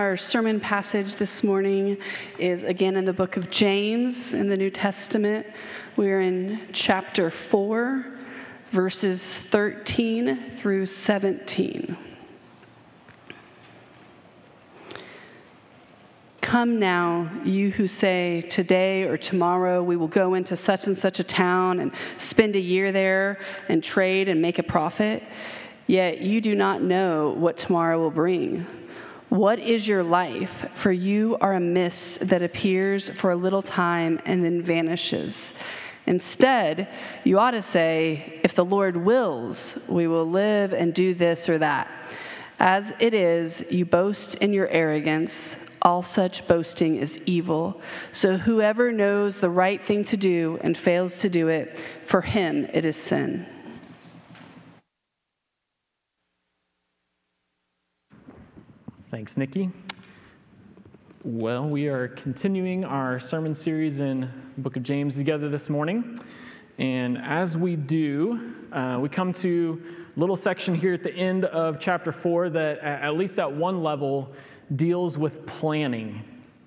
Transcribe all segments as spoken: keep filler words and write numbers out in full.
Our sermon passage this morning is again in the book of James in the New Testament. We're in chapter four, verses thirteen through seventeen. Come now, you who say, today or tomorrow we will go into such and such a town and spend a year there and trade and make a profit, yet you do not know what tomorrow will bring. What is your life? For you are a mist that appears for a little time and then vanishes. Instead, you ought to say, if the Lord wills, we will live and do this or that. As it is, you boast in your arrogance. All such boasting is evil. So whoever knows the right thing to do and fails to do it, for him it is sin. Thanks, Nikki. Well, we are continuing our sermon series in the book of James together this morning. And as we do, uh, we come to a little section here at the end of chapter four that, at least at one level, deals with planning.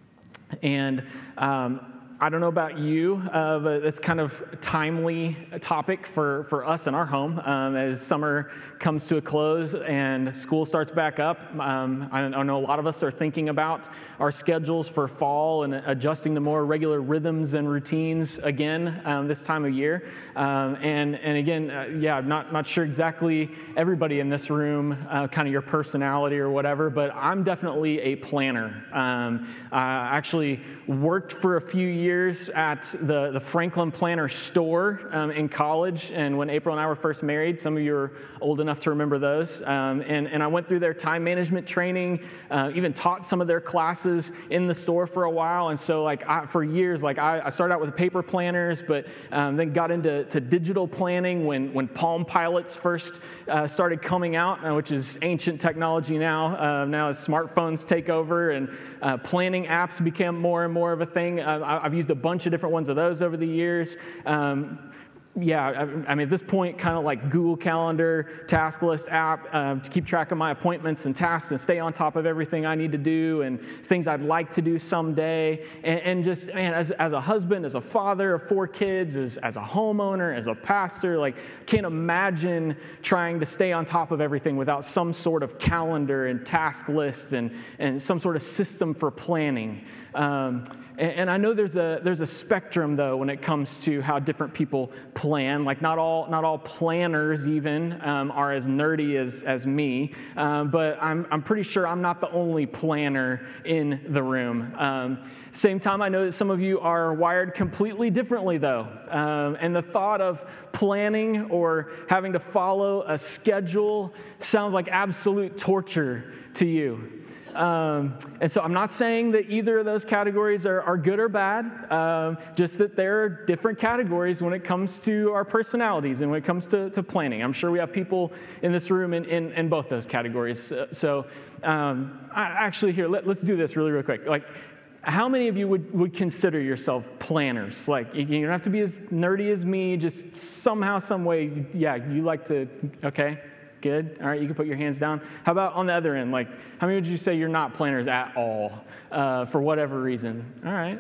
And um, I don't know about you, uh, but it's kind of a timely topic for, for us in our home um, as summer comes to a close and school starts back up. Um, I, I know a lot of us are thinking about our schedules for fall and adjusting to more regular rhythms and routines again um, this time of year. Um, and and again, uh, yeah, I'm not, not sure exactly everybody in this room, uh, kind of your personality or whatever, but I'm definitely a planner. Um, I actually worked for a few years at the, the Franklin Planner store um, in college, and when April and I were first married, some of you are old enough to remember those, um, and, and I went through their time management training, uh, even taught some of their classes in the store for a while, and so like I, for years, like I, I started out with paper planners, but um, then got into to digital planning when, when Palm Pilots first uh, started coming out, uh, which is ancient technology now, uh, now as smartphones take over, and uh, planning apps became more and more of a thing. Uh, I've used a bunch of different ones of those over the years. Um, Yeah, I, I mean, at this point, kind of like Google Calendar, task list app uh, to keep track of my appointments and tasks and stay on top of everything I need to do and things I'd like to do someday. And, and just, man, as, as a husband, as a father of four kids, as, as a homeowner, as a pastor, like, can't imagine trying to stay on top of everything without some sort of calendar and task list and, and some sort of system for planning. Um, and, and I know there's a there's a spectrum though when it comes to how different people plan. Like not all not all planners even um, are as nerdy as as me. Um, but I'm I'm pretty sure I'm not the only planner in the room. Um, same time, I know that some of you are wired completely differently though. Um, and the thought of planning or having to follow a schedule sounds like absolute torture to you. Um, and so I'm not saying that either of those categories are, are good or bad, um, just that there are different categories when it comes to our personalities and when it comes to, to planning. I'm sure we have people in this room in, in, in both those categories. So um, I, actually here, let, let's do this really, really quick. Like, how many of you would, would consider yourself planners? Like, you, you don't have to be as nerdy as me, just somehow, some way, yeah, you like to, okay? Good. All right, you can put your hands down. How about on the other end? Like, how many would you say you're not planners at all uh, for whatever reason? All right.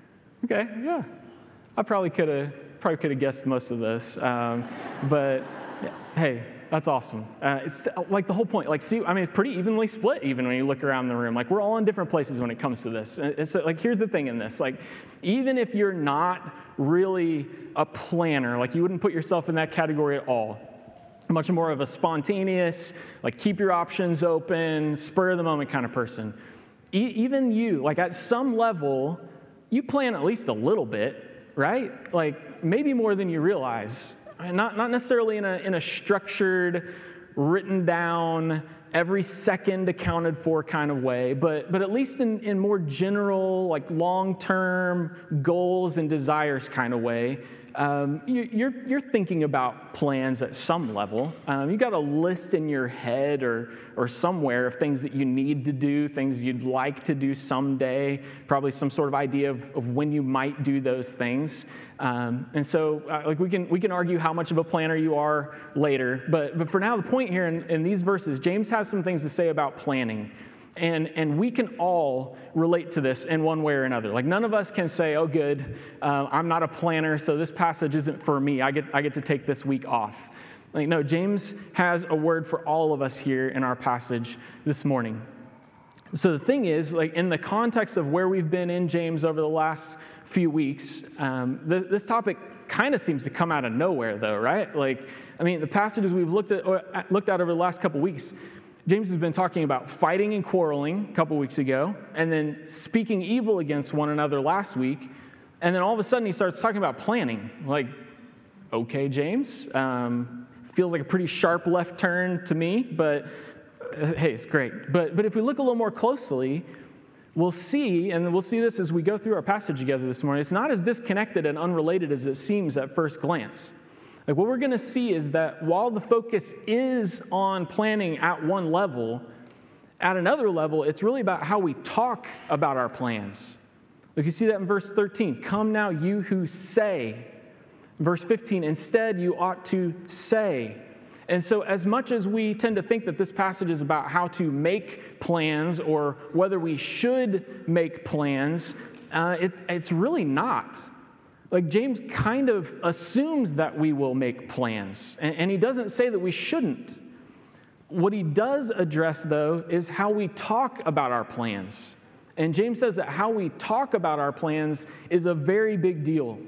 Okay. Yeah. I probably could have probably could have guessed most of this, um, but yeah, hey, that's awesome. Uh, it's like the whole point. Like, see, I mean, it's pretty evenly split even when you look around the room. Like, we're all in different places when it comes to this. It's like, here's the thing in this. Like, even if you're not really a planner, like you wouldn't put yourself in that category at all. Much more of a spontaneous, like keep your options open, spur of the moment kind of person. E- even you, like at some level, you plan at least a little bit, right? Like maybe more than you realize. Not not necessarily in a in a structured, written down, every second accounted for kind of way, but but at least in, in more general, like long-term goals and desires kind of way. Um, you, you're you're thinking about plans at some level. Um, you got a list in your head or or somewhere of things that you need to do, things you'd like to do someday. Probably some sort of idea of, of when you might do those things. Um, and so, uh, like we can we can argue how much of a planner you are later. But but for now, the point here in, in these verses, James has some things to say about planning. And, and we can all relate to this in one way or another. Like none of us can say, oh, good, uh, I'm not a planner, so this passage isn't for me. I get, I get to take this week off. Like, no, James has a word for all of us here in our passage this morning. So the thing is, like in the context of where we've been in James over the last few weeks, um, th- this topic kind of seems to come out of nowhere, though, right? Like, I mean, the passages we've looked at, or looked at over the last couple weeks, James has been talking about fighting and quarreling a couple weeks ago, and then speaking evil against one another last week, and then all of a sudden he starts talking about planning. Like, okay, James, um, feels like a pretty sharp left turn to me, but uh, hey, it's great. But but if we look a little more closely, we'll see, and we'll see this as we go through our passage together this morning, it's not as disconnected and unrelated as it seems at first glance. Like what we're going to see is that while the focus is on planning at one level, at another level, it's really about how we talk about our plans. Like you see that in verse thirteen, come now you who say. Verse fifteen, instead you ought to say. And so as much as we tend to think that this passage is about how to make plans or whether we should make plans, uh, it, it's really not. Like James kind of assumes that we will make plans, and, and he doesn't say that we shouldn't. What he does address, though, is how we talk about our plans. And James says that how we talk about our plans is a very big deal.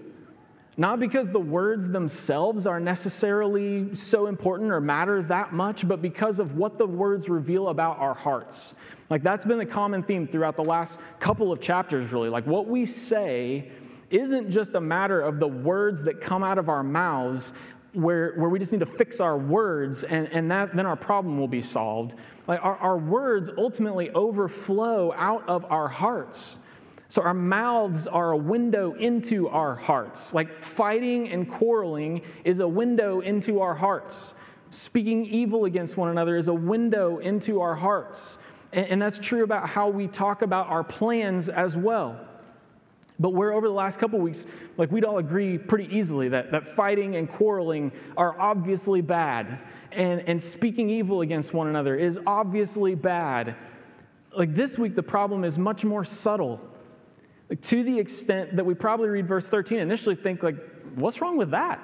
Not because the words themselves are necessarily so important or matter that much, but because of what the words reveal about our hearts. Like that's been the common theme throughout the last couple of chapters, really. Like what we say isn't just a matter of the words that come out of our mouths where, where we just need to fix our words and, and that then our problem will be solved. Like our, our words ultimately overflow out of our hearts. So our mouths are a window into our hearts. Like fighting and quarreling is a window into our hearts. Speaking evil against one another is a window into our hearts. And, and that's true about how we talk about our plans as well. But where over the last couple of weeks, like we'd all agree pretty easily that, that fighting and quarreling are obviously bad, and, and speaking evil against one another is obviously bad. Like this week, the problem is much more subtle, like to the extent that we probably read verse thirteen and initially think like, what's wrong with that?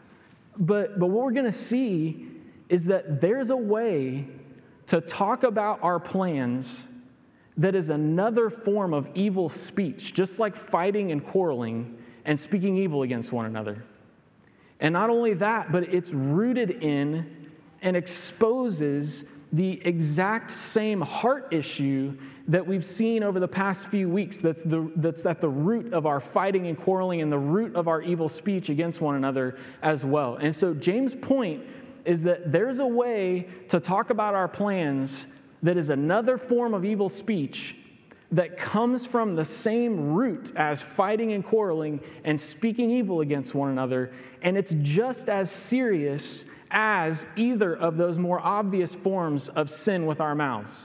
But, but what we're going to see is that there's a way to talk about our plans that is another form of evil speech, just like fighting and quarreling and speaking evil against one another. And not only that, but it's rooted in and exposes the exact same heart issue that we've seen over the past few weeks that's, the, that's at the root of our fighting and quarreling and the root of our evil speech against one another as well. And so James' point is that there's a way to talk about our plans that is another form of evil speech that comes from the same root as fighting and quarreling and speaking evil against one another, and it's just as serious as either of those more obvious forms of sin with our mouths.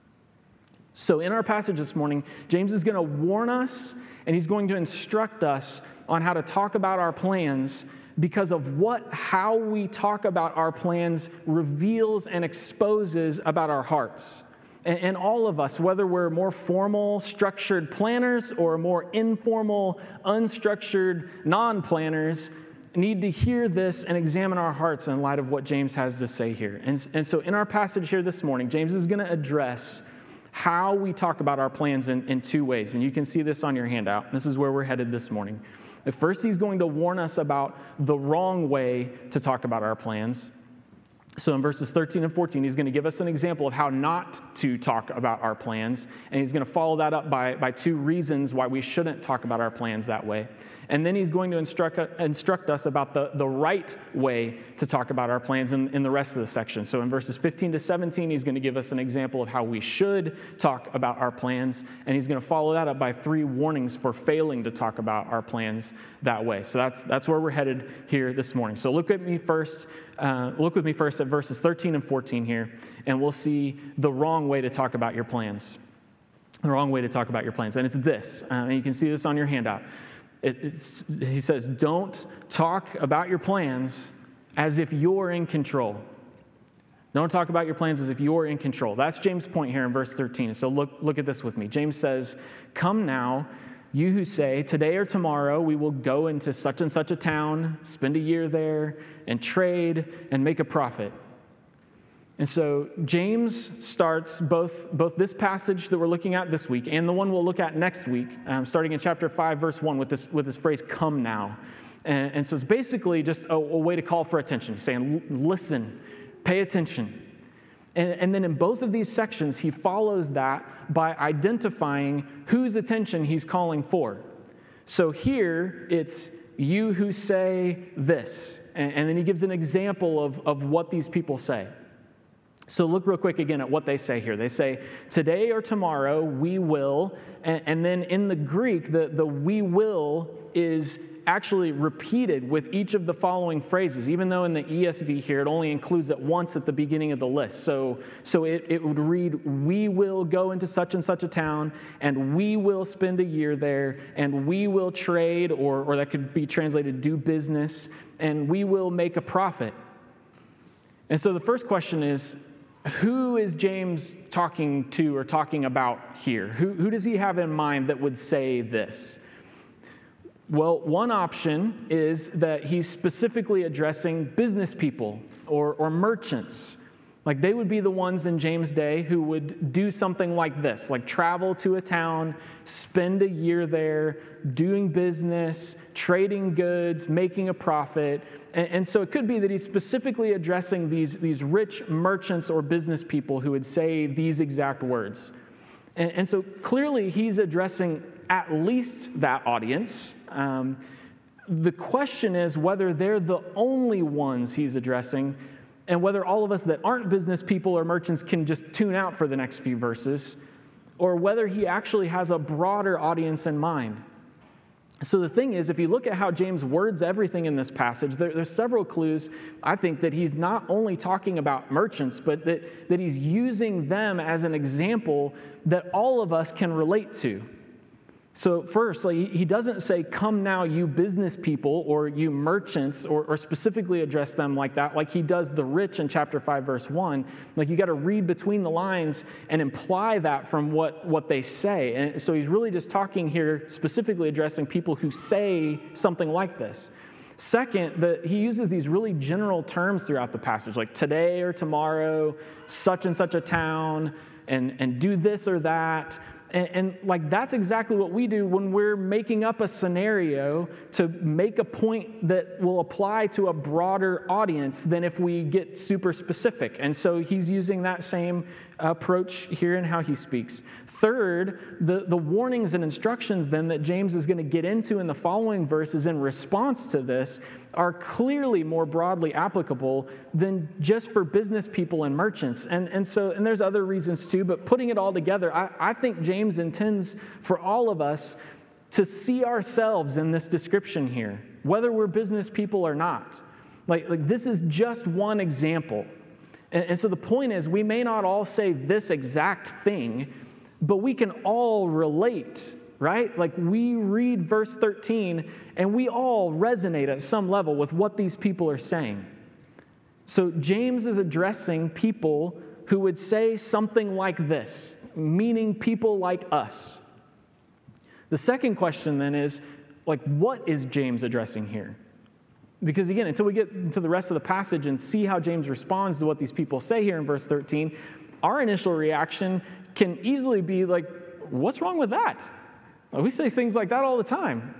So in our passage this morning, James is going to warn us, and he's going to instruct us on how to talk about our plans because of what how we talk about our plans reveals and exposes about our hearts. And, and all of us, whether we're more formal, structured planners or more informal, unstructured non-planners, need to hear this and examine our hearts in light of what James has to say here. And, and so in our passage here this morning, James is going to address how we talk about our plans in, in two ways. And you can see this on your handout. This is where we're headed this morning. At first, he's going to warn us about the wrong way to talk about our plans. So in verses thirteen and fourteen, he's going to give us an example of how not to talk about our plans. And he's going to follow that up by, by two reasons why we shouldn't talk about our plans that way. And then he's going to instruct, instruct us about the, the right way to talk about our plans in, in the rest of the section. So in verses fifteen to seventeen, he's going to give us an example of how we should talk about our plans. And he's going to follow that up by three warnings for failing to talk about our plans that way. So that's, that's where we're headed here this morning. So look at me first. Uh, look with me first at verses thirteen and fourteen here, and we'll see the wrong way to talk about your plans. The wrong way to talk about your plans. And it's this. Uh, and you can see this on your handout. It, it's, he says, don't talk about your plans as if you're in control. Don't talk about your plans as if you're in control. That's James' point here in verse thirteen. So look, look at this with me. James says, come now, you who say, today or tomorrow we will go into such and such a town, spend a year there, and trade and make a profit. And so James starts both, both this passage that we're looking at this week and the one we'll look at next week, um, starting in chapter five, verse one, with this, with this phrase, come now. And, and so it's basically just a, a way to call for attention. He's saying, listen, pay attention. And, and then in both of these sections, he follows that by identifying whose attention he's calling for. So here, it's you who say this. And, and then he gives an example of, of what these people say. So look real quick again at what they say here. They say, today or tomorrow we will, and, and then in the Greek, the, the we will is actually repeated with each of the following phrases, even though in the E S V here it only includes it once at the beginning of the list. So, so it, it would read, we will go into such and such a town, and we will spend a year there, and we will trade, or, or that could be translated do business, and we will make a profit. And so the first question is, who is James talking to or talking about here? Who, who does he have in mind that would say this? Well, one option is that he's specifically addressing business people or, or merchants. Like they would be the ones in James' day who would do something like this, like travel to a town, spend a year there, doing business, trading goods, making a profit. And, and so it could be that he's specifically addressing these, these rich merchants or business people who would say these exact words. And, and so clearly he's addressing at least that audience. Um, the question is whether they're the only ones he's addressing, and whether all of us that aren't business people or merchants can just tune out for the next few verses, or whether he actually has a broader audience in mind. So the thing is, if you look at how James words everything in this passage, there, there's several clues, I think, that he's not only talking about merchants, but that, that he's using them as an example that all of us can relate to. So first, like, he doesn't say, come now, you business people, or you merchants, or, or specifically address them like that, like he does the rich in chapter five, verse one. Like you got to read between the lines and imply that from what, what they say. And so he's really just talking here, specifically addressing people who say something like this. Second, the, he uses these really general terms throughout the passage, like today or tomorrow, such and such a town, and, and do this or that. And, and like that's exactly what we do when we're making up a scenario to make a point that will apply to a broader audience than if we get super specific. And so he's using that same approach here in how he speaks. Third, the, the warnings and instructions then that James is going to get into in the following verses in response to this are clearly more broadly applicable than just for business people and merchants. And, and so, and there's other reasons too, but putting it all together, I, I think James intends for all of us to see ourselves in this description here, whether we're business people or not. Like, like this is just one example. And, and so the point is, we may not all say this exact thing, but we can all relate, right? Like we read verse thirteen and we all resonate at some level with what these people are saying. So James is addressing people who would say something like this, meaning people like us. The second question then is, like, what is James addressing here? Because again, until we get into the rest of the passage and see how James responds to what these people say here in verse thirteen, our initial reaction can easily be like, what's wrong with that? We say things like that all the time.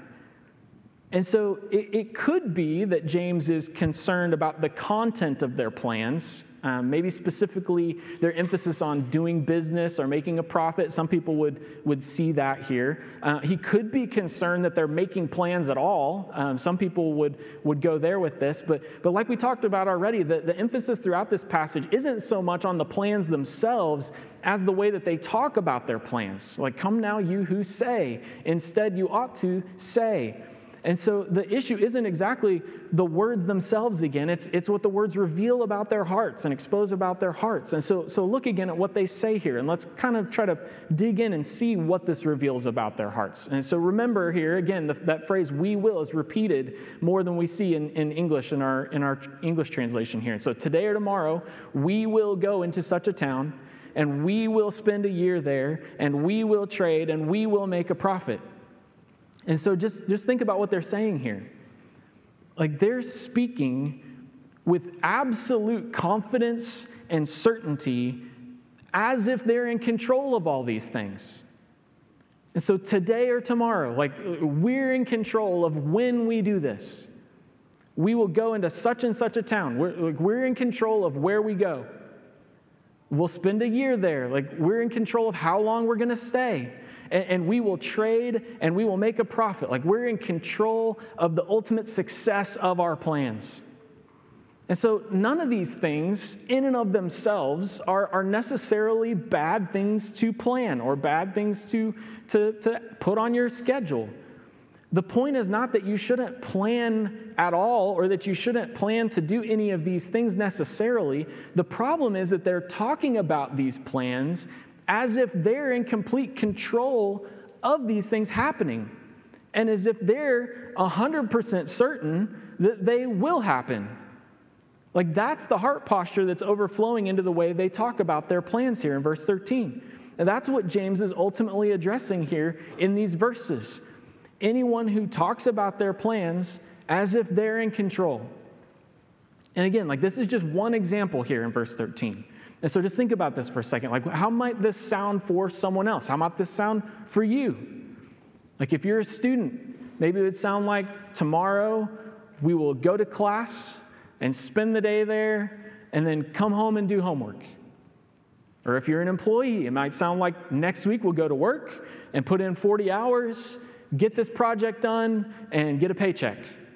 And so it, it could be that James is concerned about the content of their plans, um, maybe specifically their emphasis on doing business or making a profit. Some people would, would see that here. Uh, he could be concerned that they're making plans at all. Um, some people would, would go there with this. But, but like we talked about already, the, the emphasis throughout this passage isn't so much on the plans themselves as the way that they talk about their plans. Like, come now, you who say. Instead, you ought to say. And so the issue isn't exactly the words themselves again. It's, it's what the words reveal about their hearts and expose about their hearts. And so, so look again at what they say here, and let's kind of try to dig in and see what this reveals about their hearts. And so remember here, again, the, that phrase, we will, is repeated more than we see in, in English, in our, in our English translation here. And so today or tomorrow, we will go into such a town, and we will spend a year there, and we will trade, and we will make a profit. And so just, just think about what they're saying here. Like, they're speaking with absolute confidence and certainty as if they're in control of all these things. And so today or tomorrow, like, we're in control of when we do this. We will go into such and such a town. We're, like, we're in control of where we go. We'll spend a year there. Like, we're in control of how long we're going to stay. And we will trade, and we will make a profit. Like, we're in control of the ultimate success of our plans. And so none of these things, in and of themselves, are, are necessarily bad things to plan or bad things to, to, to put on your schedule. The point is not that you shouldn't plan at all or that you shouldn't plan to do any of these things necessarily. The problem is that they're talking about these plans as if they're in complete control of these things happening, and as if they're one hundred percent certain that they will happen. Like, that's the heart posture that's overflowing into the way they talk about their plans here in verse thirteen. And that's what James is ultimately addressing here in these verses. Anyone who talks about their plans as if they're in control. And again, like, this is just one example here in verse thirteen. And so just think about this for a second. Like, how might this sound for someone else? How might this sound for you? Like, if you're a student, maybe it would sound like tomorrow we will go to class and spend the day there and then come home and do homework. Or if you're an employee, it might sound like next week we'll go to work and put in forty hours, get this project done, and get a paycheck.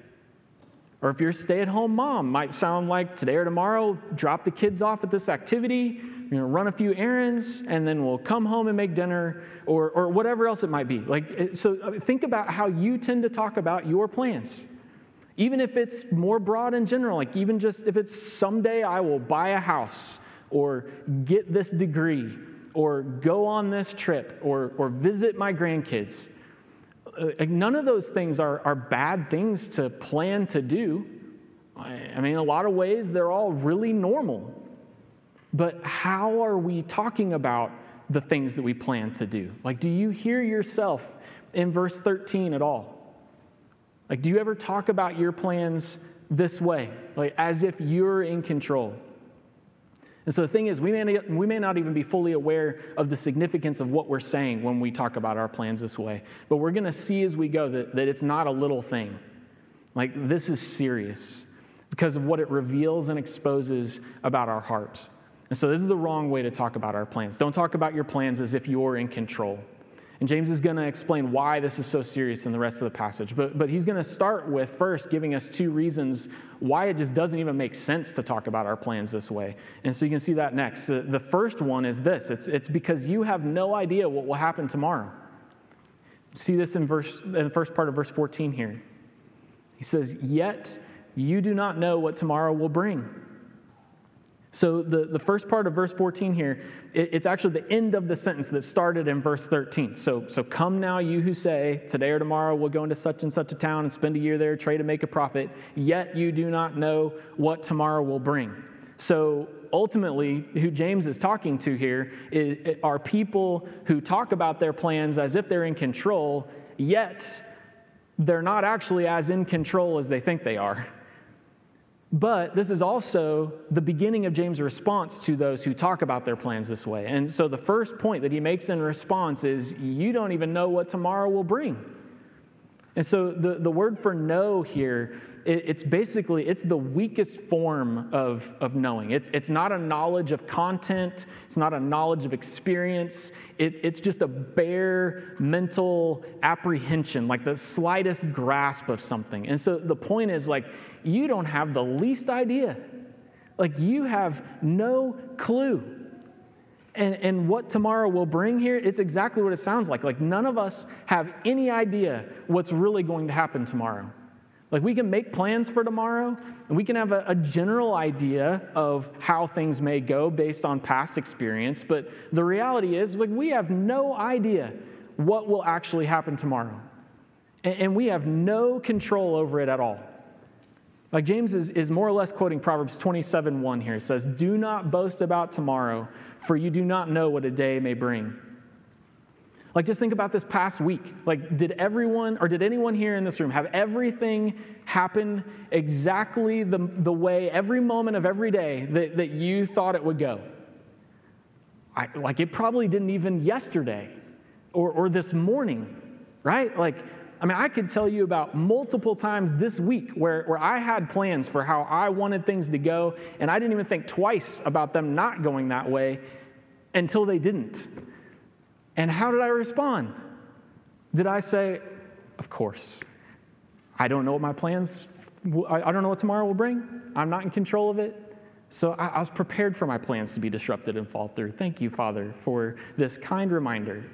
Or if you're a stay-at-home mom, might sound like today or tomorrow, drop the kids off at this activity, you know, run a few errands, and then we'll come home and make dinner, or or whatever else it might be. Like, so think about how you tend to talk about your plans. Even if it's more broad and general, like even just if it's someday I will buy a house, or get this degree, or go on this trip, or or visit my grandkids. Uh, none of those things are, are bad things to plan to do. I, I mean, in a lot of ways, they're all really normal. But how are we talking about the things that we plan to do? Like, do you hear yourself in verse thirteen at all? Like, do you ever talk about your plans this way, like as if you're in control? And so the thing is, we may, we may not even be fully aware of the significance of what we're saying when we talk about our plans this way. But we're going to see as we go that, that it's not a little thing. Like, this is serious because of what it reveals and exposes about our heart. And so this is the wrong way to talk about our plans. Don't talk about your plans as if you're in control. And James is going to explain why this is so serious in the rest of the passage. But, but he's going to start with first giving us two reasons why it just doesn't even make sense to talk about our plans this way. And so you can see that next. The, the first one is this. It's, it's because you have no idea what will happen tomorrow. See this in, verse, in the first part of verse fourteen here. He says, yet you do not know what tomorrow will bring. So the, the first part of verse fourteen here, it, it's actually the end of the sentence that started in verse thirteen. So, so come now, you who say, today or tomorrow we'll go into such and such a town and spend a year there, trade and make a profit, yet you do not know what tomorrow will bring. So ultimately, who James is talking to here is, are people who talk about their plans as if they're in control, yet they're not actually as in control as they think they are. But this is also the beginning of James' response to those who talk about their plans this way. And so the first point that he makes in response is, you don't even know what tomorrow will bring. And so the, the word for know here, it, it's basically, it's the weakest form of, of knowing. It, it's not a knowledge of content. It's not a knowledge of experience. It, it's just a bare mental apprehension, like the slightest grasp of something. And so the point is, like, you don't have the least idea. Like, you have no clue. And, and what tomorrow will bring here, it's exactly what it sounds like. Like none of us have any idea what's really going to happen tomorrow. Like we can make plans for tomorrow, and we can have a, a general idea of how things may go based on past experience, but the reality is like we have no idea what will actually happen tomorrow. And, and we have no control over it at all. Like James is, is more or less quoting Proverbs twenty-seven one here. It says, "Do not boast about tomorrow, for you do not know what a day may bring." Like just think about this past week. Like did everyone, or did anyone here in this room have everything happen exactly the, the way, every moment of every day that, that you thought it would go? I, like it probably didn't even yesterday or, or this morning, right? Like, I mean, I could tell you about multiple times this week where, where I had plans for how I wanted things to go, and I didn't even think twice about them not going that way until they didn't. And how did I respond? Did I say, of course, I don't know what my plans, I don't know what tomorrow will bring. I'm not in control of it. So I, I was prepared for my plans to be disrupted and fall through. Thank you, Father, for this kind reminder.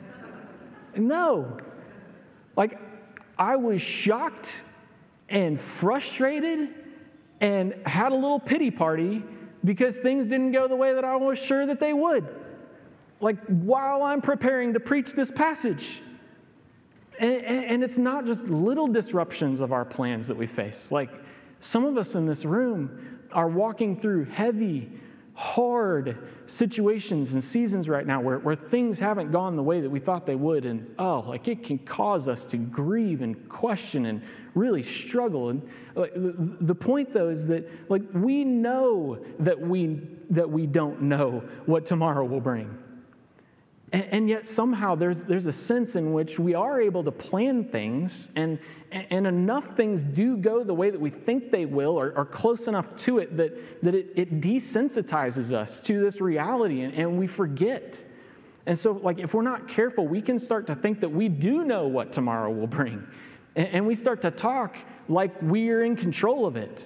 No. Like, I was shocked and frustrated and had a little pity party because things didn't go the way that I was sure that they would. Like, while I'm preparing to preach this passage. And, and, and it's not just little disruptions of our plans that we face. Like, some of us in this room are walking through heavy, hard situations and seasons right now where, where things haven't gone the way that we thought they would. And, oh, like, it can cause us to grieve and question and really struggle. And like, the, the point, though, is that, like, we know that we that we don't know what tomorrow will bring. And yet somehow there's there's a sense in which we are able to plan things, and and enough things do go the way that we think they will, or, or close enough to it that, that it, it desensitizes us to this reality, and, and we forget. And so, like, if we're not careful, we can start to think that we do know what tomorrow will bring. And, and we start to talk like we're in control of it.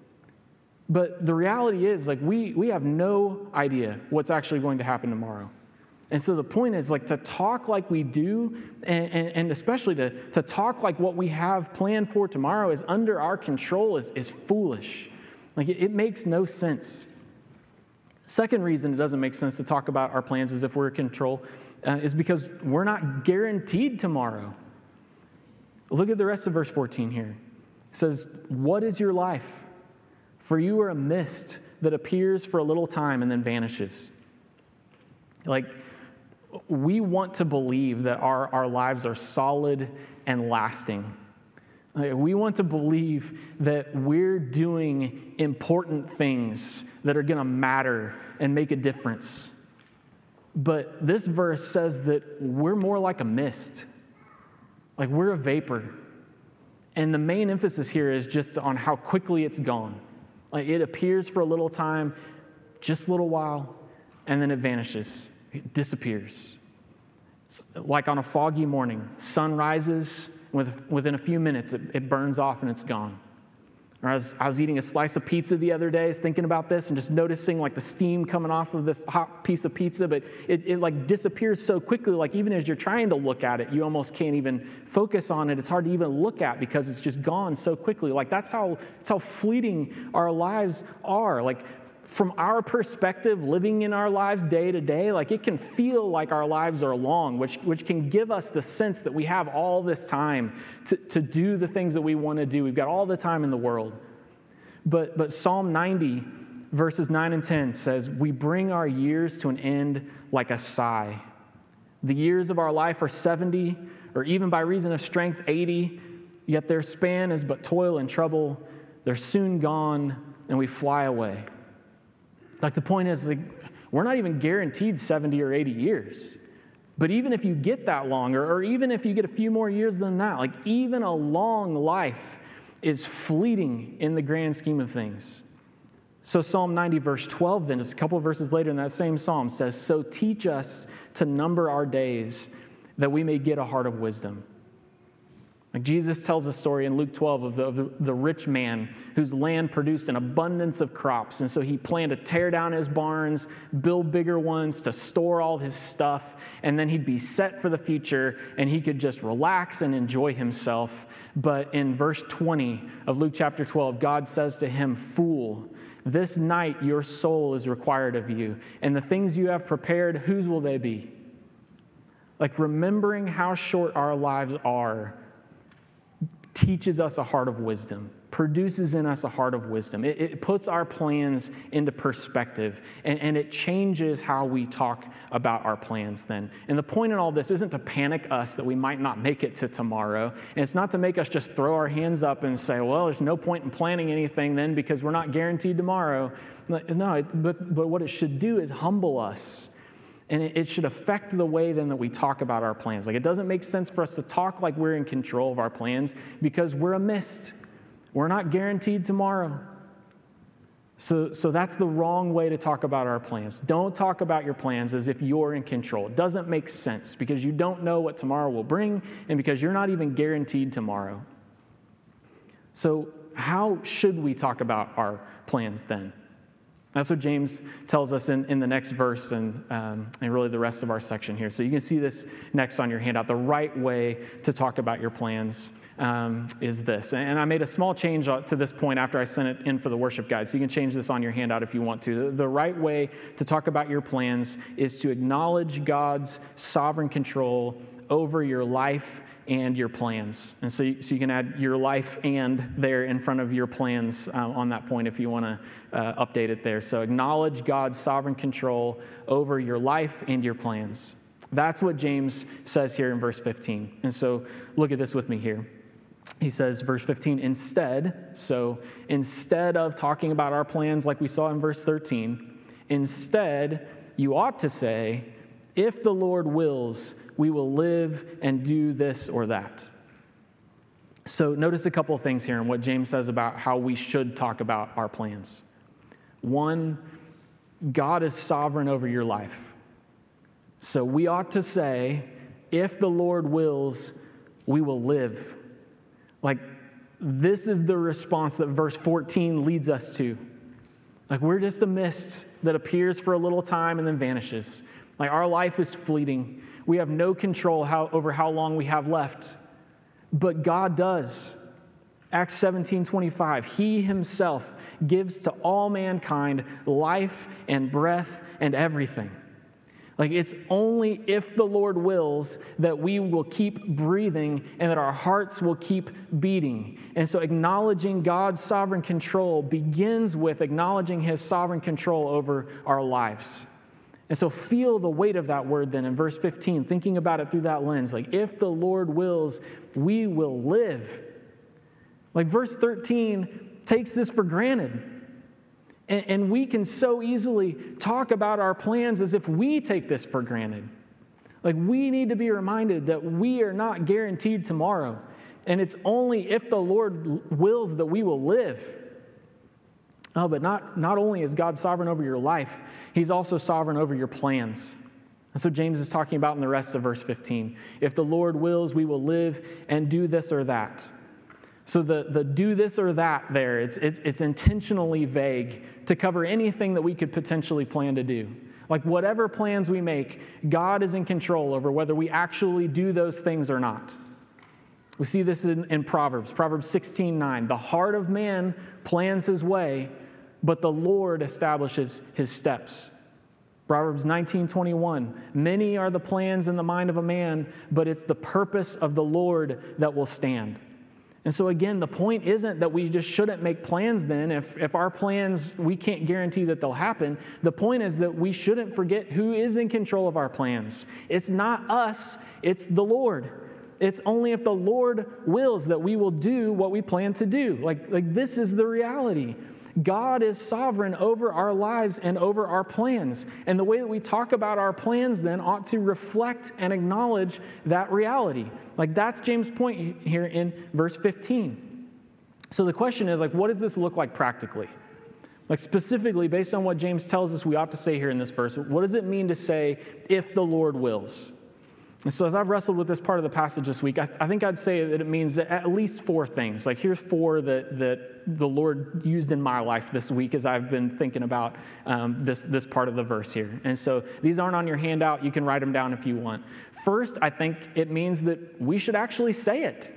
But the reality is, like, we we have no idea what's actually going to happen tomorrow. And so the point is, like, to talk like we do, and, and, and especially to, to talk like what we have planned for tomorrow is under our control is, is foolish. Like, it, it makes no sense. Second reason it doesn't make sense to talk about our plans as if we're in control uh, is because we're not guaranteed tomorrow. Look at the rest of verse fourteen here. It says, "What is your life? For you are a mist that appears for a little time and then vanishes." Like, we want to believe that our, our lives are solid and lasting. Like, we want to believe that we're doing important things that are going to matter and make a difference. But this verse says that we're more like a mist. Like, we're a vapor. And the main emphasis here is just on how quickly it's gone. Like, it appears for a little time, just a little while, and then it vanishes. It disappears. It's like on a foggy morning, sun rises, with, within a few minutes it, it burns off and it's gone. Or I was, I was eating a slice of pizza the other day, thinking about this and just noticing like the steam coming off of this hot piece of pizza, but it, it like disappears so quickly, like even as you're trying to look at it, you almost can't even focus on it. It's hard to even look at because it's just gone so quickly. Like that's how, that's how fleeting our lives are. Like, from our perspective, living in our lives day to day, like it can feel like our lives are long, which, which can give us the sense that we have all this time to, to do the things that we want to do. We've got all the time in the world. But, but Psalm ninety, verses nine and ten says, "We bring our years to an end like a sigh. The years of our life are seventy, or even by reason of strength, eighty, yet their span is but toil and trouble. They're soon gone, and we fly away." Like, the point is, like, we're not even guaranteed seventy or eighty years. But even if you get that long, or, or even if you get a few more years than that, like, even a long life is fleeting in the grand scheme of things. So Psalm ninety, verse twelve, then, just a couple of verses later in that same psalm, says, "So teach us to number our days, that we may get a heart of wisdom." Like Jesus tells a story in Luke twelve of the, of the, the rich man whose land produced an abundance of crops. And so he planned to tear down his barns, build bigger ones to store all his stuff, and then he'd be set for the future and he could just relax and enjoy himself. But in verse twenty of Luke chapter twelve, God says to him, "Fool, this night your soul is required of you, and the things you have prepared, whose will they be?" Like, remembering how short our lives are teaches us a heart of wisdom, produces in us a heart of wisdom. It, it puts our plans into perspective, and, and it changes how we talk about our plans then. And the point in all this isn't to panic us that we might not make it to tomorrow, and it's not to make us just throw our hands up and say, well, there's no point in planning anything then because we're not guaranteed tomorrow. No, but, but what it should do is humble us. And it should affect the way then that we talk about our plans. Like, it doesn't make sense for us to talk like we're in control of our plans because we're a mist. We're not guaranteed tomorrow. So, so that's the wrong way to talk about our plans. Don't talk about your plans as if you're in control. It doesn't make sense because you don't know what tomorrow will bring and because you're not even guaranteed tomorrow. So how should we talk about our plans then? That's what James tells us in, in the next verse and, um, and really the rest of our section here. So you can see this next on your handout. The right way to talk about your plans um, is this. And I made a small change to this point after I sent it in for the worship guide. So you can change this on your handout if you want to. The, the right way to talk about your plans is to acknowledge God's sovereign control over your life and your plans. And so you, so you can add your life and there in front of your plans uh, on that point if you want to uh, update it there. So acknowledge God's sovereign control over your life and your plans. That's what James says here in verse fifteen. And so look at this with me here. He says, verse fifteen, instead, so instead of talking about our plans like we saw in verse thirteen, instead you ought to say, if the Lord wills, we will live and do this or that. So notice a couple of things here in what James says about how we should talk about our plans. One, God is sovereign over your life. So we ought to say, if the Lord wills, we will live. Like, this is the response that verse fourteen leads us to. Like, we're just a mist that appears for a little time and then vanishes. Like, our life is fleeting. We have no control how, over how long we have left. But God does. Acts seventeen twenty-five, He Himself gives to all mankind life and breath and everything. Like, it's only if the Lord wills that we will keep breathing and that our hearts will keep beating. And so acknowledging God's sovereign control begins with acknowledging His sovereign control over our lives. And so feel the weight of that word then in verse fifteen, thinking about it through that lens. Like, if the Lord wills, we will live. Like, verse thirteen takes this for granted. And, and we can so easily talk about our plans as if we take this for granted. Like, we need to be reminded that we are not guaranteed tomorrow. And it's only if the Lord wills that we will live. Oh, but not, not only is God sovereign over your life, He's also sovereign over your plans. That's what James is talking about in the rest of verse fifteen. If the Lord wills, we will live and do this or that. So the, the do this or that there, it's, it's, it's intentionally vague to cover anything that we could potentially plan to do. Like, whatever plans we make, God is in control over whether we actually do those things or not. We see this in, in Proverbs, Proverbs sixteen nine. The heart of man plans his way, but the Lord establishes his steps. Proverbs nineteen twenty-one. Many are the plans in the mind of a man, but it's the purpose of the Lord that will stand. And so again, the point isn't that we just shouldn't make plans then. If, if our plans, we can't guarantee that they'll happen. The point is that we shouldn't forget who is in control of our plans. It's not us, it's the Lord. It's only if the Lord wills that we will do what we plan to do. Like, like this is the reality. God is sovereign over our lives and over our plans. And the way that we talk about our plans then ought to reflect and acknowledge that reality. Like, that's James' point here in verse fifteen. So the question is, like, what does this look like practically? Like, specifically, based on what James tells us we ought to say here in this verse, what does it mean to say, if the Lord wills? And so as I've wrestled with this part of the passage this week, I, I think I'd say that it means at least four things. Like here's four that, that the Lord used in my life this week as I've been thinking about um, this, this part of the verse here. And so these aren't on your handout. You can write them down if you want. First, I think it means that we should actually say it.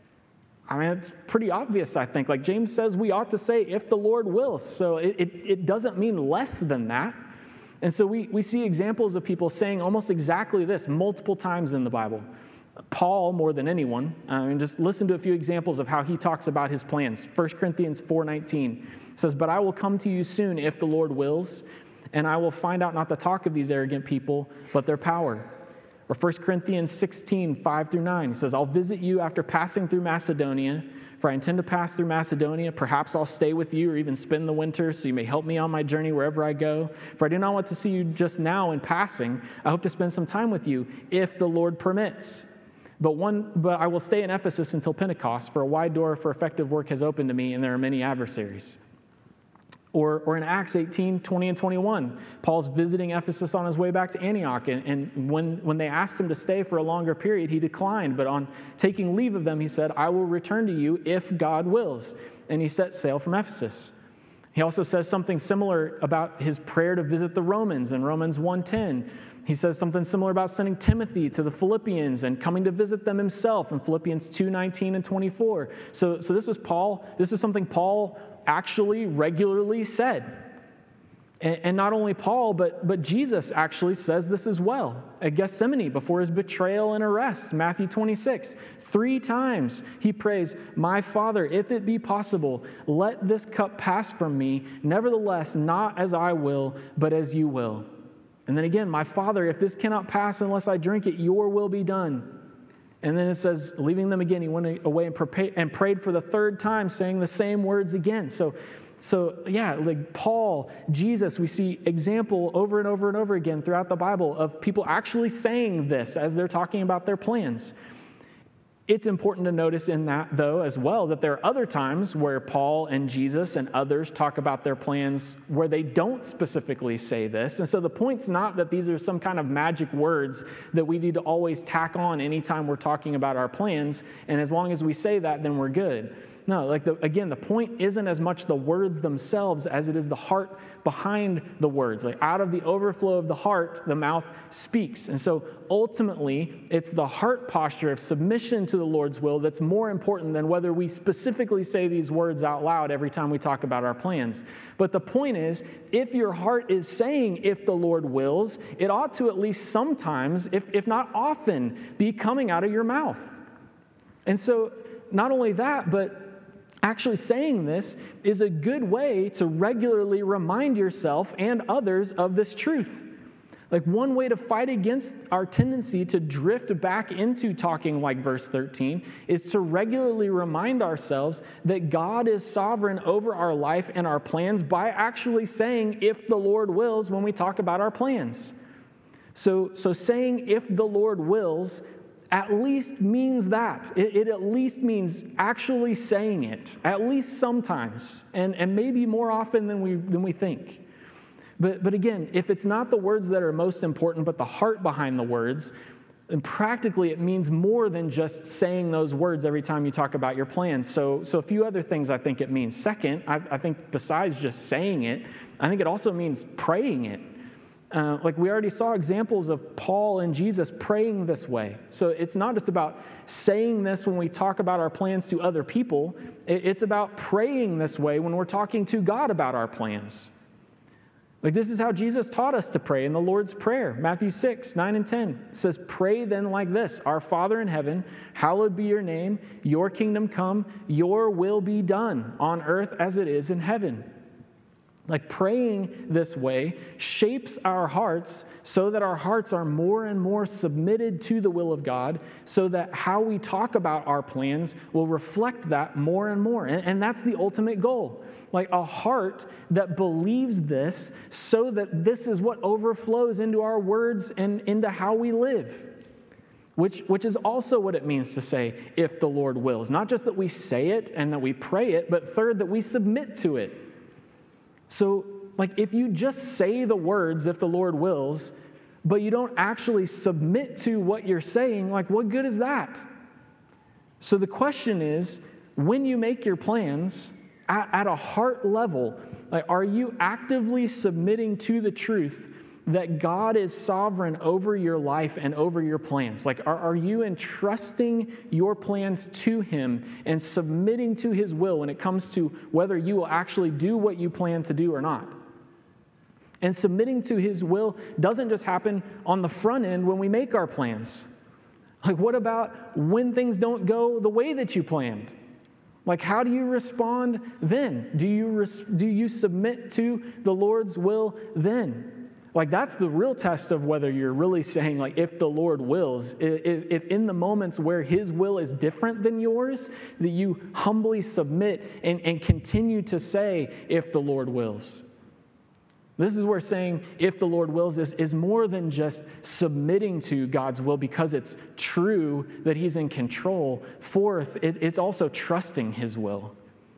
I mean, it's pretty obvious, I think. Like James says, we ought to say, if the Lord wills. So it, it, it doesn't mean less than that. And so we, we see examples of people saying almost exactly this multiple times in the Bible. Paul, more than anyone, I mean, just listen to a few examples of how he talks about his plans. First Corinthians four nineteen says, "But I will come to you soon if the Lord wills, and I will find out not the talk of these arrogant people, but their power." Or First Corinthians sixteen five through nine, he says, "I'll visit you after passing through Macedonia, for I intend to pass through Macedonia. Perhaps I'll stay with you or even spend the winter, so you may help me on my journey wherever I go. For I do not want to see you just now in passing. I hope to spend some time with you, if the Lord permits. But one, but I will stay in Ephesus until Pentecost, for a wide door for effective work has opened to me, and there are many adversaries." Or, or in Acts eighteen, twenty and twenty-one, Paul's visiting Ephesus on his way back to Antioch, and, and when, when they asked him to stay for a longer period, he declined. But on taking leave of them, he said, "I will return to you if God wills." And he set sail from Ephesus. He also says something similar about his prayer to visit the Romans in Romans one ten. He says something similar about sending Timothy to the Philippians and coming to visit them himself in Philippians two nineteen and twenty-four. So, so this was Paul, this was something Paul actually regularly said. And, and not only Paul, but, but Jesus actually says this as well. At Gethsemane, before his betrayal and arrest, Matthew twenty-six, three times he prays, "My Father, if it be possible, let this cup pass from me. Nevertheless, not as I will, but as you will." And then again, "My Father, if this cannot pass unless I drink it, your will be done." And then it says, leaving them again, he went away and, prepared, and prayed for the third time, saying the same words again. So, so yeah, like Paul, Jesus, we see example over and over and over again throughout the Bible of people actually saying this as they're talking about their plans. It's important to notice in that, though, as well, that there are other times where Paul and Jesus and others talk about their plans where they don't specifically say this. And so the point's not that these are some kind of magic words that we need to always tack on anytime we're talking about our plans, and as long as we say that, then we're good. No, like the, again, the point isn't as much the words themselves as it is the heart behind the words. Like out of the overflow of the heart, the mouth speaks. And so ultimately, it's the heart posture of submission to the Lord's will that's more important than whether we specifically say these words out loud every time we talk about our plans. But the point is, if your heart is saying, "If the Lord wills," it ought to at least sometimes, if, if not often, be coming out of your mouth. And so not only that, but actually saying this is a good way to regularly remind yourself and others of this truth. Like one way to fight against our tendency to drift back into talking like verse thirteen is to regularly remind ourselves that God is sovereign over our life and our plans by actually saying, "If the Lord wills," when we talk about our plans. So, so saying, "If the Lord wills," at least means that. It, it at least means actually saying it, at least sometimes, and, and maybe more often than we than we think. But, but again, if it's not the words that are most important, but the heart behind the words, then practically it means more than just saying those words every time you talk about your plans. So, so a few other things I think it means. Second, I, I think besides just saying it, I think it also means praying it. Uh, like we already saw examples of Paul and Jesus praying this way. So it's not just about saying this when we talk about our plans to other people. It's about praying this way when we're talking to God about our plans. Like this is how Jesus taught us to pray in the Lord's Prayer. Matthew six, nine and ten says, "Pray then like this, Our Father in heaven, hallowed be your name, your kingdom come, your will be done on earth as it is in heaven." Like praying this way shapes our hearts so that our hearts are more and more submitted to the will of God, so that how we talk about our plans will reflect that more and more. And, and that's the ultimate goal. Like a heart that believes this so that this is what overflows into our words and into how we live. Which, which is also what it means to say, "If the Lord wills." Not just that we say it and that we pray it, but third, that we submit to it. So, like, if you just say the words, "If the Lord wills," but you don't actually submit to what you're saying, like, what good is that? So the question is, when you make your plans, at, at a heart level, like, are you actively submitting to the truth that God is sovereign over your life and over your plans? Like, are, are you entrusting your plans to Him and submitting to His will when it comes to whether you will actually do what you plan to do or not? And submitting to His will doesn't just happen on the front end when we make our plans. Like, what about when things don't go the way that you planned? Like, how do you respond then? Do you res- do you submit to the Lord's will then? Like, that's the real test of whether you're really saying, like, if the Lord wills, if, if in the moments where His will is different than yours, that you humbly submit and, and continue to say, if the Lord wills. This is where saying, if the Lord wills, is, is more than just submitting to God's will because it's true that He's in control. Fourth, it, it's also trusting His will.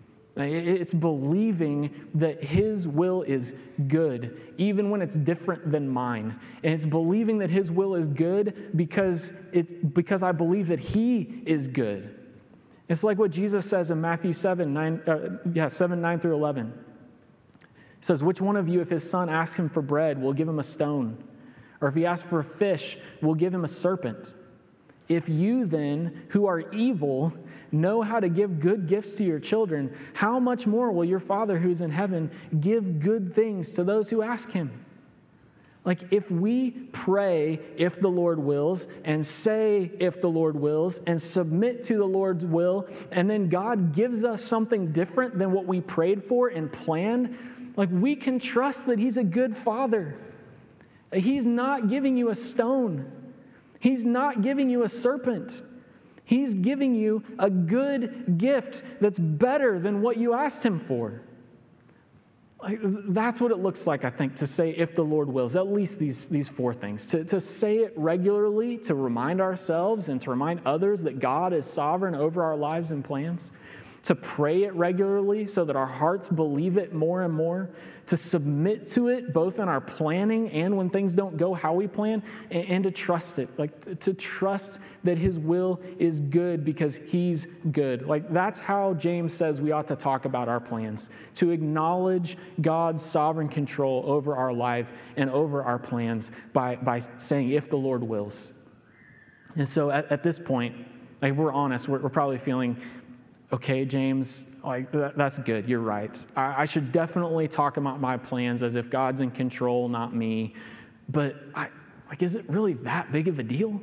It's believing that His will is good, even when it's different than mine. And it's believing that His will is good because, it, because I believe that He is good. It's like what Jesus says in Matthew seven, nine, uh, yeah, seven, nine through eleven. It says, which one of you, if his son asks him for bread, will give him a stone? Or if he asks for a fish, will give him a serpent? If you then, who are evil, know how to give good gifts to your children, how much more will your Father who's in heaven give good things to those who ask Him? Like, if we pray, if the Lord wills, and say, if the Lord wills, and submit to the Lord's will, and then God gives us something different than what we prayed for and planned, like, we can trust that He's a good Father. He's not giving you a stone. He's not giving you a serpent. He's giving you a good gift that's better than what you asked Him for. Like, that's what it looks like, I think, to say, if the Lord wills, at least these, these four things. To, to say it regularly, to remind ourselves and to remind others that God is sovereign over our lives and plans. To pray it regularly so that our hearts believe it more and more, to submit to it both in our planning and when things don't go how we plan, and, and to trust it, like to, to trust that His will is good because He's good. Like, that's how James says we ought to talk about our plans, to acknowledge God's sovereign control over our life and over our plans by, by saying, if the Lord wills. And so at, at this point, like, if we're honest, we're, we're probably feeling, okay, James, like, that's good. You're right. I, I should definitely talk about my plans as if God's in control, not me. But, I, like, is it really that big of a deal?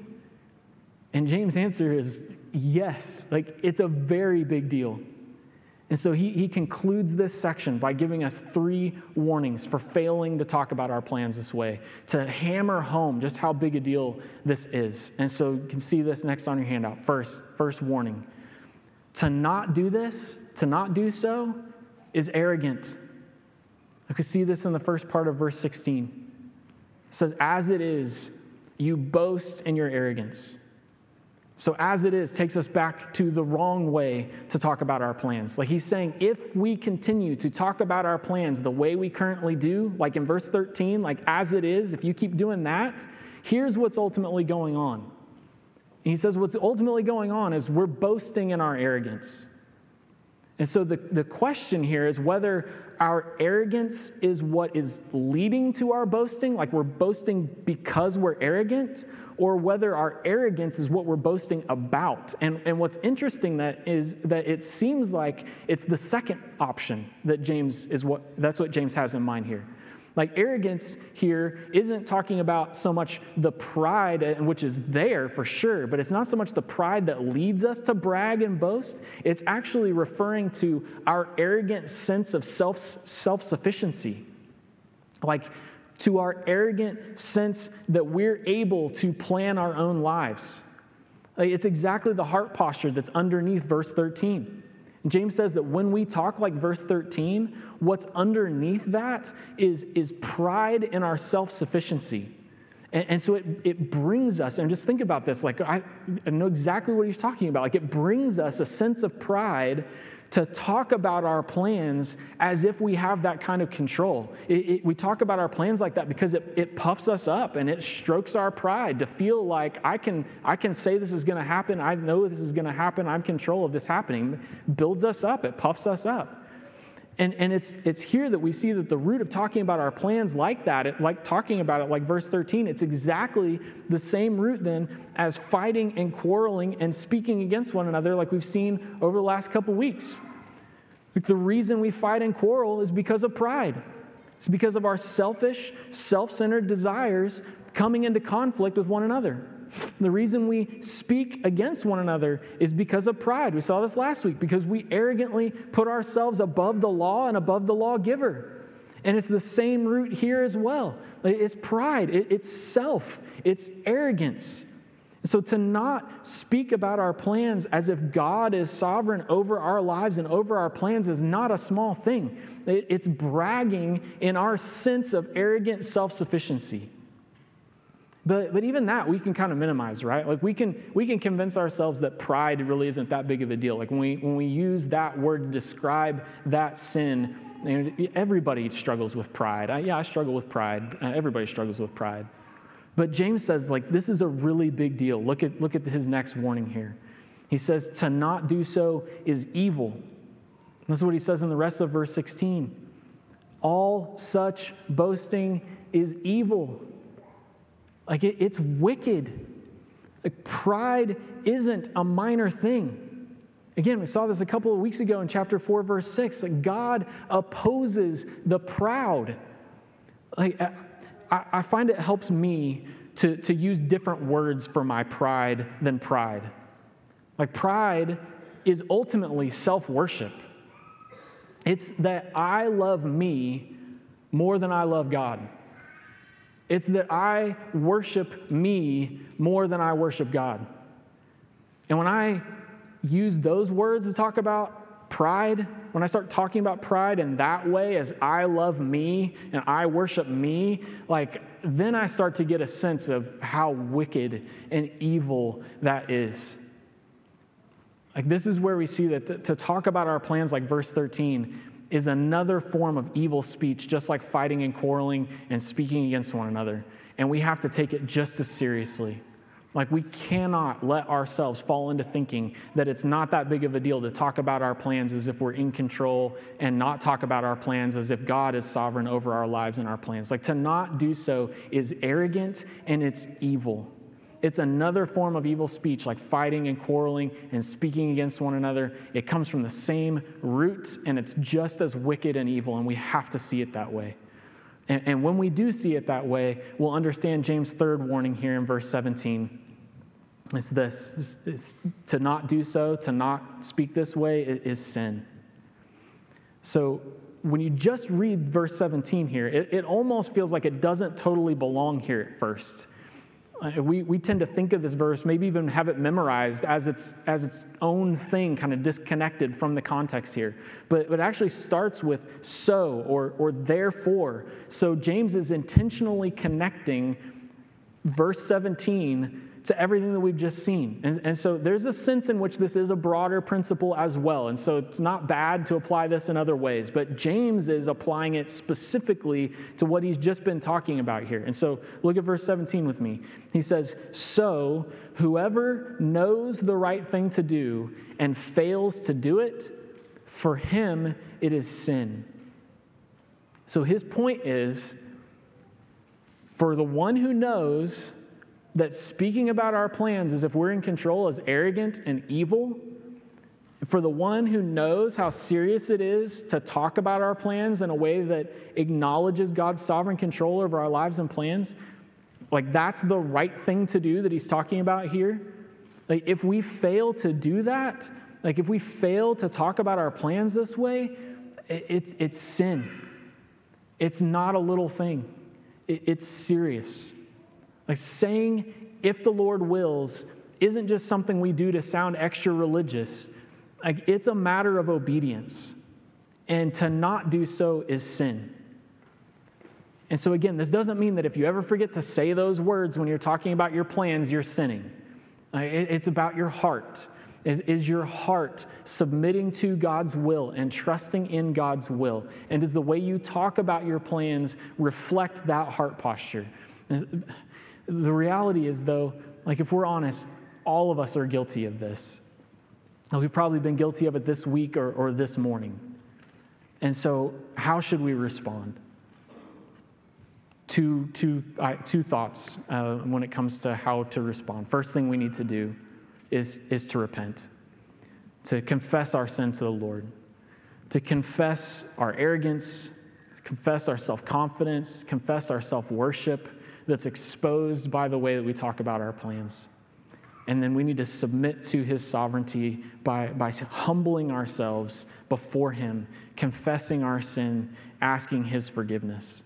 And James' answer is yes. Like, it's a very big deal. And so he, he concludes this section by giving us three warnings for failing to talk about our plans this way, to hammer home just how big a deal this is. And so you can see this next on your handout. First, first warning. To not do this, to not do so, is arrogant. You can see this in the first part of verse sixteen. It says, as it is, you boast in your arrogance. So as it is takes us back to the wrong way to talk about our plans. Like, he's saying, if we continue to talk about our plans the way we currently do, like in verse thirteen, like as it is, if you keep doing that, here's what's ultimately going on. He says what's ultimately going on is we're boasting in our arrogance. And so the, the question here is whether our arrogance is what is leading to our boasting, like we're boasting because we're arrogant, or whether our arrogance is what we're boasting about. And, and what's interesting that is that it seems like it's the second option that James is what, that's what James has in mind here. Like, arrogance here isn't talking about so much the pride, which is there for sure, but it's not so much the pride that leads us to brag and boast. It's actually referring to our arrogant sense of self, self-sufficiency. Like, to our arrogant sense that we're able to plan our own lives. Like, it's exactly the heart posture that's underneath verse thirteen. James says that when we talk like verse thirteen, what's underneath that is, is pride in our self-sufficiency. And, and so it, it brings us, and just think about this, like I, I know exactly what he's talking about. Like, it brings us a sense of pride to talk about our plans as if we have that kind of control. It, it, we talk about our plans like that because it, it puffs us up and it strokes our pride to feel like I can, I can say this is going to happen. I know this is going to happen. I'm in control of this happening. It builds us up. It puffs us up. And, and it's, it's here that we see that the root of talking about our plans like that, it, like talking about it like verse thirteen, it's exactly the same root then as fighting and quarreling and speaking against one another like we've seen over the last couple weeks. Like the reason we fight and quarrel is because of pride. It's because of our selfish, self-centered desires coming into conflict with one another. The reason we speak against one another is because of pride. We saw this last week, because we arrogantly put ourselves above the law and above the lawgiver. And it's the same root here as well. It's pride, it's self, it's arrogance. So to not speak about our plans as if God is sovereign over our lives and over our plans is not a small thing. It's bragging in our sense of arrogant self-sufficiency. But but even that we can kind of minimize, right? Like we can we can convince ourselves that pride really isn't that big of a deal. Like when we when we use that word to describe that sin, you know, everybody struggles with pride. I, yeah, I struggle with pride. Uh, everybody struggles with pride. But James says, like, this is a really big deal. Look at look at his next warning here. He says, to not do so is evil. That's what he says in the rest of verse sixteen. All such boasting is evil. Like it, it's wicked. Like pride isn't a minor thing. Again, we saw this a couple of weeks ago in chapter four, verse six. Like God opposes the proud. Like I, I find it helps me to, to use different words for my pride than pride. Like pride is ultimately self-worship. It's that I love me more than I love God. It's that I worship me more than I worship God. And when I use those words to talk about pride, when I start talking about pride in that way, as I love me and I worship me, like then I start to get a sense of how wicked and evil that is. Like this is where we see that to, to talk about our plans like verse thirteen is another form of evil speech, just like fighting and quarreling and speaking against one another. And we have to take it just as seriously. Like we cannot let ourselves fall into thinking that it's not that big of a deal to talk about our plans as if we're in control and not talk about our plans as if God is sovereign over our lives and our plans. Like to not do so is arrogant and it's evil. It's another form of evil speech, like fighting and quarreling and speaking against one another. It comes from the same root, and it's just as wicked and evil, and we have to see it that way. And, and when we do see it that way, we'll understand James' third warning here in verse seventeen. It's this, it's, it's to not do so, to not speak this way is sin. So when you just read verse seventeen here, it, it almost feels like it doesn't totally belong here at first. Uh, we, we tend to think of this verse, maybe even have it memorized as its as its own thing, kind of disconnected from the context here. But, but it actually starts with so or, or therefore. So James is intentionally connecting verse seventeen to everything that we've just seen. And, and so there's a sense in which this is a broader principle as well. And so it's not bad to apply this in other ways. But James is applying it specifically to what he's just been talking about here. And so look at verse seventeen with me. He says, so whoever knows the right thing to do and fails to do it, for him it is sin. So his point is, for the one who knows that speaking about our plans as if we're in control is arrogant and evil, for the one who knows how serious it is to talk about our plans in a way that acknowledges God's sovereign control over our lives and plans, like that's the right thing to do that he's talking about here. Like if we fail to do that, like if we fail to talk about our plans this way, it, it, it's sin. It's not a little thing. It, it's serious. Like saying, if the Lord wills, isn't just something we do to sound extra religious. Like it's a matter of obedience. And to not do so is sin. And so again, this doesn't mean that if you ever forget to say those words when you're talking about your plans, you're sinning. Like, it, it's about your heart. Is, is your heart submitting to God's will and trusting in God's will? And does the way you talk about your plans reflect that heart posture? The reality is, though, like if we're honest, all of us are guilty of this. We've probably been guilty of it this week or, or this morning. And so how should we respond? Two, two, uh, two thoughts uh, when it comes to how to respond. First thing we need to do is, is to repent, to confess our sin to the Lord, to confess our arrogance, confess our self-confidence, confess our self-worship that's exposed by the way that we talk about our plans. And then we need to submit to his sovereignty by, by humbling ourselves before him, confessing our sin, asking his forgiveness.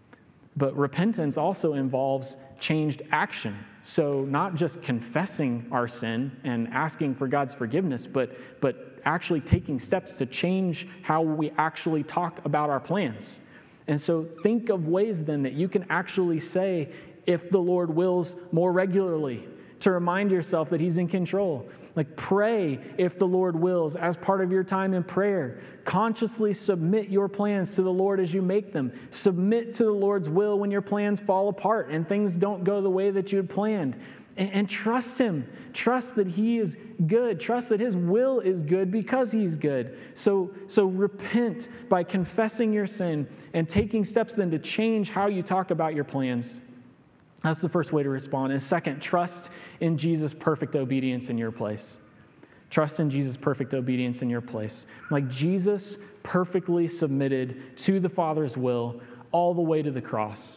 But repentance also involves changed action. So not just confessing our sin and asking for God's forgiveness, but, but actually taking steps to change how we actually talk about our plans. And so think of ways then that you can actually say, if the Lord wills, more regularly, to remind yourself that he's in control. Like pray if the Lord wills as part of your time in prayer. Consciously submit your plans to the Lord as you make them. Submit to the Lord's will when your plans fall apart and things don't go the way that you had planned. And, and trust him. Trust that he is good. Trust that his will is good because he's good. So, so repent by confessing your sin and taking steps then to change how you talk about your plans. That's the first way to respond. And second, trust in Jesus' perfect obedience in your place. Trust in Jesus' perfect obedience in your place. Like Jesus perfectly submitted to the Father's will all the way to the cross.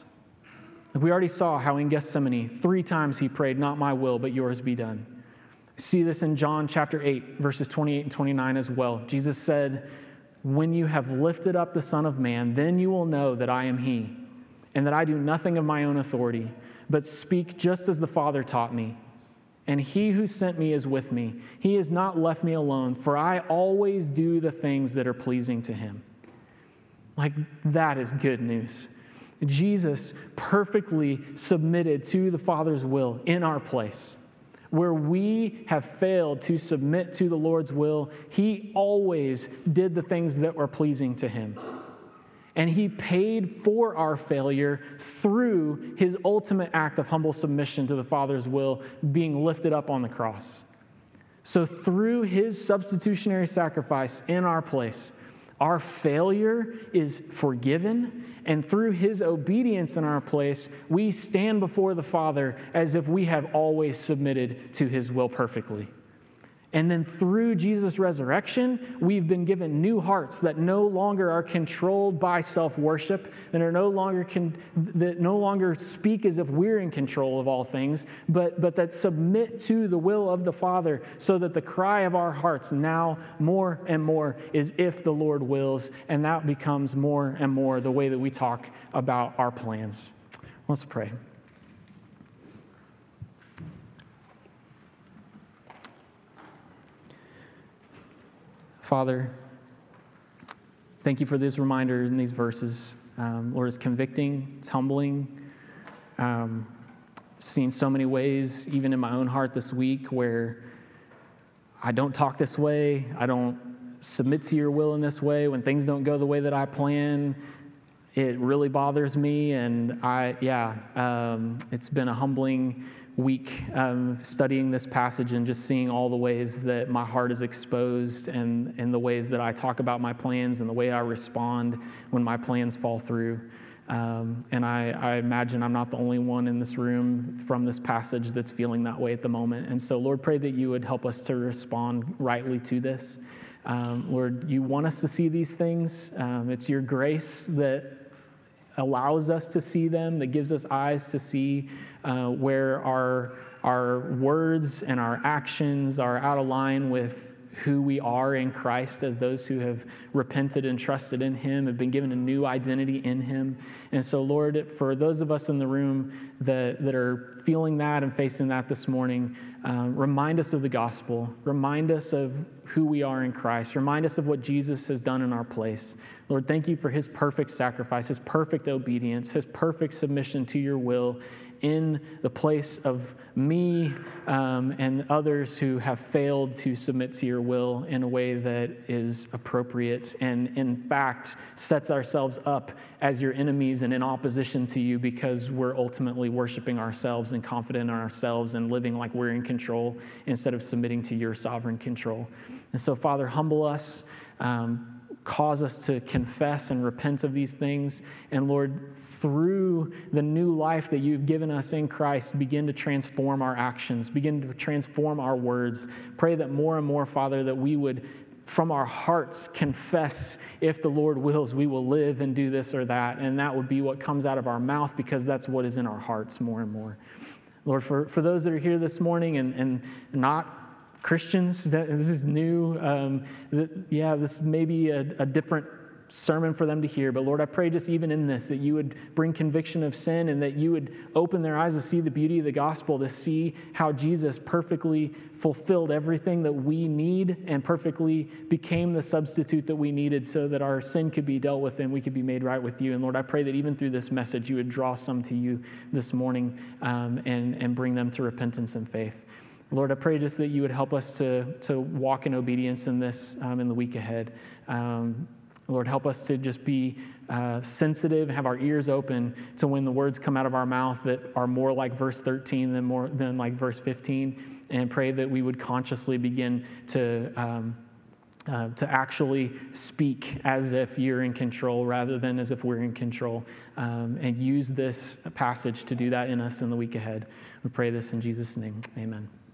We already saw how in Gethsemane, three times he prayed, not my will, but yours be done. See this in John chapter eight, verses twenty-eight and twenty-nine as well. Jesus said, when you have lifted up the Son of Man, then you will know that I am he, and that I do nothing of my own authority, but speak just as the Father taught me. And he who sent me is with me. He has not left me alone, for I always do the things that are pleasing to him. Like, that is good news. Jesus perfectly submitted to the Father's will in our place. Where we have failed to submit to the Lord's will, he always did the things that were pleasing to him. And he paid for our failure through his ultimate act of humble submission to the Father's will being lifted up on the cross. So through his substitutionary sacrifice in our place, our failure is forgiven, and through his obedience in our place, we stand before the Father as if we have always submitted to his will perfectly. And then through Jesus' resurrection, we've been given new hearts that no longer are controlled by self-worship, that are no longer con- that no longer speak as if we're in control of all things, but, but that submit to the will of the Father, so that the cry of our hearts now more and more is if the Lord wills, and that becomes more and more the way that we talk about our plans. Let's pray. Father, thank you for this reminder in these verses. Um, Lord, it's convicting, it's humbling. Um, seen so many ways, even in my own heart this week, where I don't talk this way, I don't submit to your will in this way. When things don't go the way that I plan, it really bothers me. And I, yeah, um, it's been a humbling week um, studying this passage and just seeing all the ways that my heart is exposed, and, and the ways that I talk about my plans and the way I respond when my plans fall through. Um, and I, I imagine I'm not the only one in this room from this passage that's feeling that way at the moment. And so, Lord, pray that you would help us to respond rightly to this. Um, Lord, you want us to see these things. Um, it's your grace that allows us to see them, that gives us eyes to see uh, where our our words and our actions are out of line with who we are in Christ as those who have repented and trusted in him, have been given a new identity in him. And so, Lord, for those of us in the room that, that are feeling that and facing that this morning, um, remind us of the gospel. Remind us of who we are in Christ. Remind us of what Jesus has done in our place. Lord, thank you for his perfect sacrifice, his perfect obedience, his perfect submission to your will. in the place of me um, and others who have failed to submit to your will in a way that is appropriate and, in fact, sets ourselves up as your enemies and in opposition to you because we're ultimately worshiping ourselves and confident in ourselves and living like we're in control instead of submitting to your sovereign control. And so, Father, humble us. Um, Cause us to confess and repent of these things. And Lord, through the new life that you've given us in Christ, begin to transform our actions, begin to transform our words. Pray that more and more, Father, that we would, from our hearts, confess, if the Lord wills, we will live and do this or that. And that would be what comes out of our mouth because that's what is in our hearts more and more. Lord, for, for those that are here this morning and, and not Christians, that this is new. Um, that, yeah, this may be a, a different sermon for them to hear. But Lord, I pray just even in this that you would bring conviction of sin and that you would open their eyes to see the beauty of the gospel, to see how Jesus perfectly fulfilled everything that we need and perfectly became the substitute that we needed so that our sin could be dealt with and we could be made right with you. And Lord, I pray that even through this message, you would draw some to you this morning um, and, and bring them to repentance and faith. Lord, I pray just that you would help us to, to walk in obedience in this um, in the week ahead. Um, Lord, help us to just be uh, sensitive, have our ears open to when the words come out of our mouth that are more like verse thirteen than more than like verse fifteen, and pray that we would consciously begin to um, uh, to actually speak as if you're in control rather than as if we're in control, um, and use this passage to do that in us in the week ahead. We pray this in Jesus' name. Amen.